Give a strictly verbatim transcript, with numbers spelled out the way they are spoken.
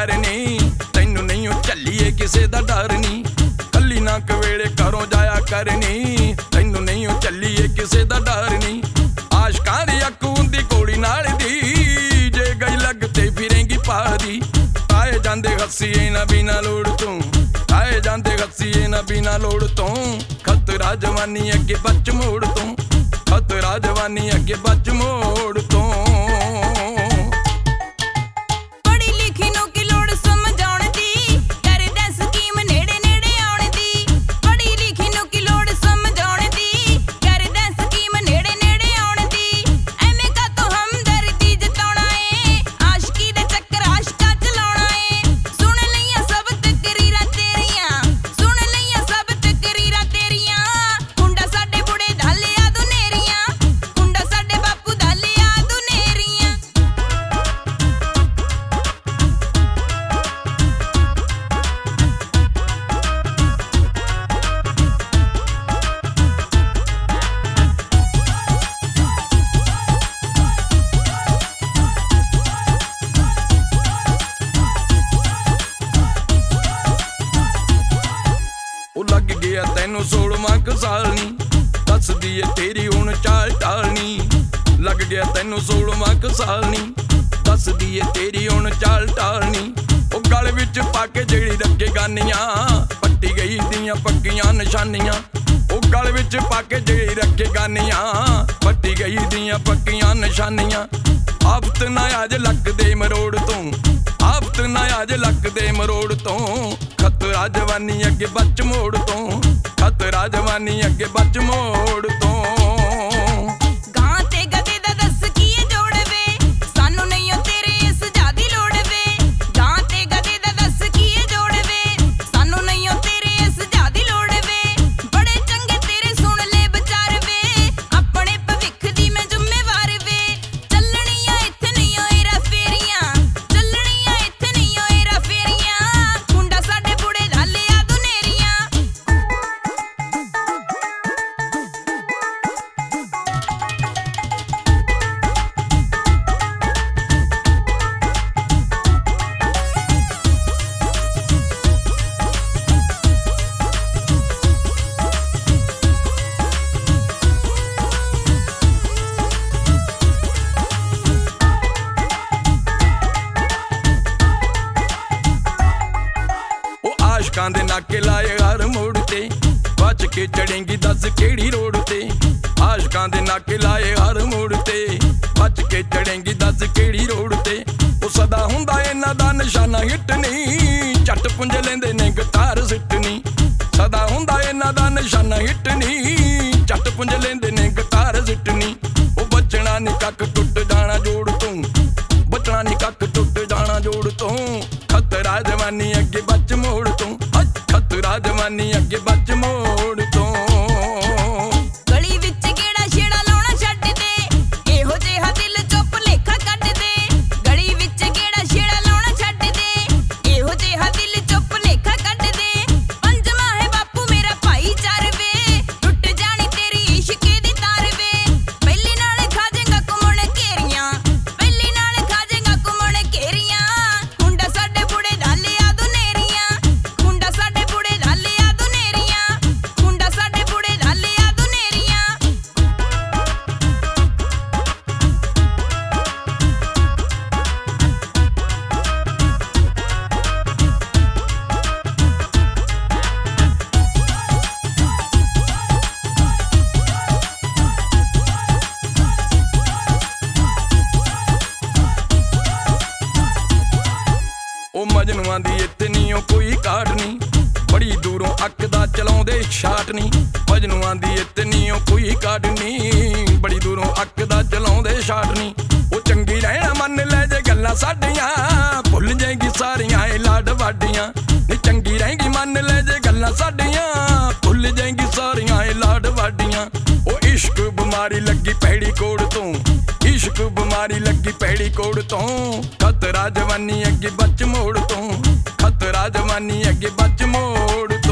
करनी। तैनू नहीं झल्लीए किसे दा डर नी, कल्ली ना कवेले घरों जाया करनी। तैनू नहीं झल्लीए किसे दा डर नी। आशकां दी अक्क हुंदी गोली नाल दी, जे गई लग ते फिरेंगी पादी। आए जांदे हसीए ना बिना लोड़ तों, आए जांदे हसीए ना बिना लोड़ तों। खतरा जवानी अगे बच मोड़ तों, खतरा जवानी अगे बच मोड़ तों। लग गया तैनू सोलवां क साल नी, दस दी ए तेरी हुण चाल टालनी। लग गया तैनू सोलवां क साल नी, दस दी ए तेरी हुण चाल टालनी। ओ गल विच पाके जेड़ी रखे गानियां, पट्टी गई दियां पक्कियां निशानियां। ओ गल विच पाके जेड़ी रखे गानियां, पट्टी गई दियां पक्कियां निशानियां। आफत ना अज लक दे मरोड़ तों, आफत ना अज लक दे मरोड़ तों। खतरा जवानी अगे बच मोड़ तों, खतरा जवानी अगे बच मोड़ तों। आशकां दे नाके लाए हर मोड़ ते, बच के चढ़ेंगी दस केड़ी रोड ते। आशकां दे नाके लाए हर मोड़ ते, बच के चढ़ेंगी दस केड़ी रोड ते। ओ सदा हुंदा इन्हां दा निशाना हिटनी, झट पुंज लेंदे ने गिटार सिटनी। सदा हुंदा इन्हां दा निशाना हिटनी, झट पुंज लेंदे ने गिटार सिटनी। ओ बचना नी कक टुट जाना जोड़ तूं, बचना नी कक टुट जाना जोड़ तूं। खतरा जवानी अगे बच मोड़ तूं, खतरा जवानी अगे बच मोड़ तूं। गली विच गेड़ा छेड़ा लाउणा छड्ड दे, इहो जिहा दिल चों भुलेखा कढ दे। गली विच गेड़ा छेड़ा लाउणा छड्ड दे, इहो जिहा दिल चों भुलेखा कढ दे। पंजवां है बापू मेरा भाईचार वे, टुट जानी तेरी इश्के दी तार वे। पहली नाल खा जाएगा घुमण घेरियां, पहली नाल खा जाएगा घुमण घेरियां। मुंडा साडे बुढ़े दा लिया दुनेरियां, मुंडा साडे बुढ़े दा लिया दुनेरियां, मुंडा साडे बुढ़े दा लिया दुनेरियां। ओ मजनुआं दी इतनी ओ कोई काट नी, बड़ी दूरों अक्क दा चलाउंदे शाट नी। मजनुआं दी इतनी ओ कोई काट नी, बड़ी दूरों अक्क दा चलाउंदे शाट नी। ओ चंगी रहना मन ले जे गल्लां साडियां, भुल जाएगी सारियां ए लाड वाडियां। नी चंगी रहेगी मन ले जे गल्लां साडियां, भुल जाएगी सारियां ए लाड वाडियां। ओ इश्क बीमारी लगी पैड़ी कोड़ तों, इश्क बीमारी लगी पैड़ी कोड़ तों। खतरा जवानी अगे बच मोड़ तों, खतरा जवानी अगे बच मोड़